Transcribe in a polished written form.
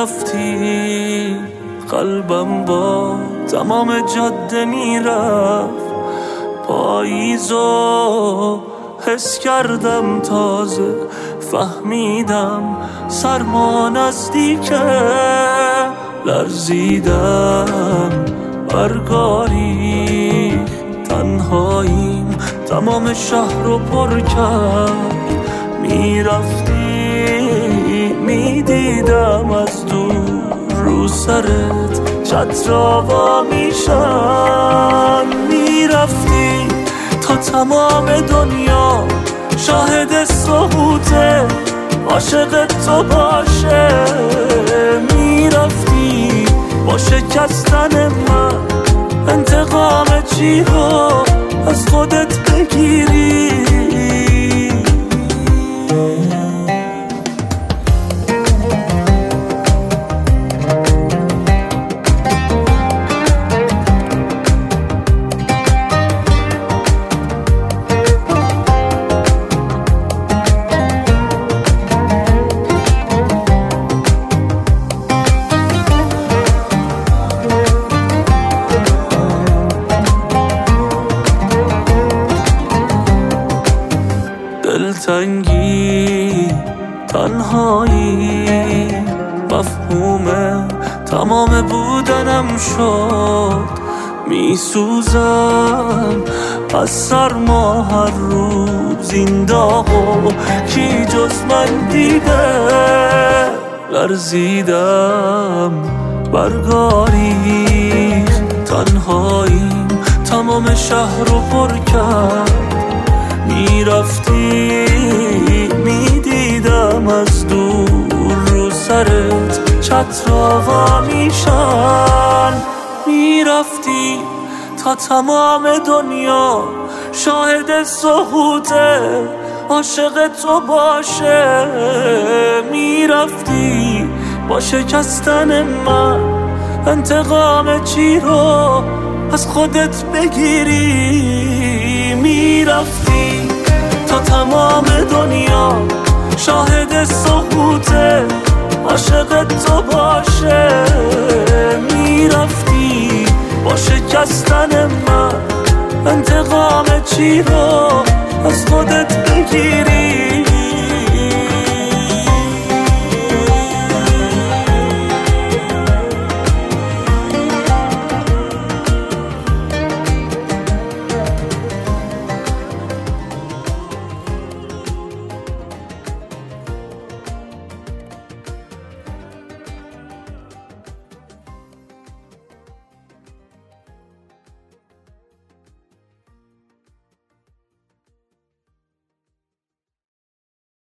میرفتی قلبم با تمام جاده میرفت. پاییزو حس کردم تازه، فهمیدم سرما نزدیکه. لرزیدم برگاری، تنهاییم تمام شهر رو پر کرد. میرفتی میدیدم از دور رو سرت چترا وا میشن. میرفتی تا تمام دنیا شاهد سقوطه عاشق تو باشه. میرفتی با شکستن من انتقام چی رو از خودت بگیری. دلتنگی تنهایی مفهوم تمام بودنم شد. میسوزم از سرما هر روز این داغو کی جز من دیده. لرزیدم برگاری، تنهاییم تمام شهر رو پر کرد. میرفتی میدیدم از دور رو سرت چترا وا میشن. میرفتی تا تمام دنیا شاهد سقوطه عاشق تو باشه. میرفتی با شکستن من انتقام چی رو از خودت بگیری. میرفتی تا تمام دنیا شاهد سقوطه عاشق تو باشه. میرفتی با شکستن من انتقام چی رو از خودت بگیری.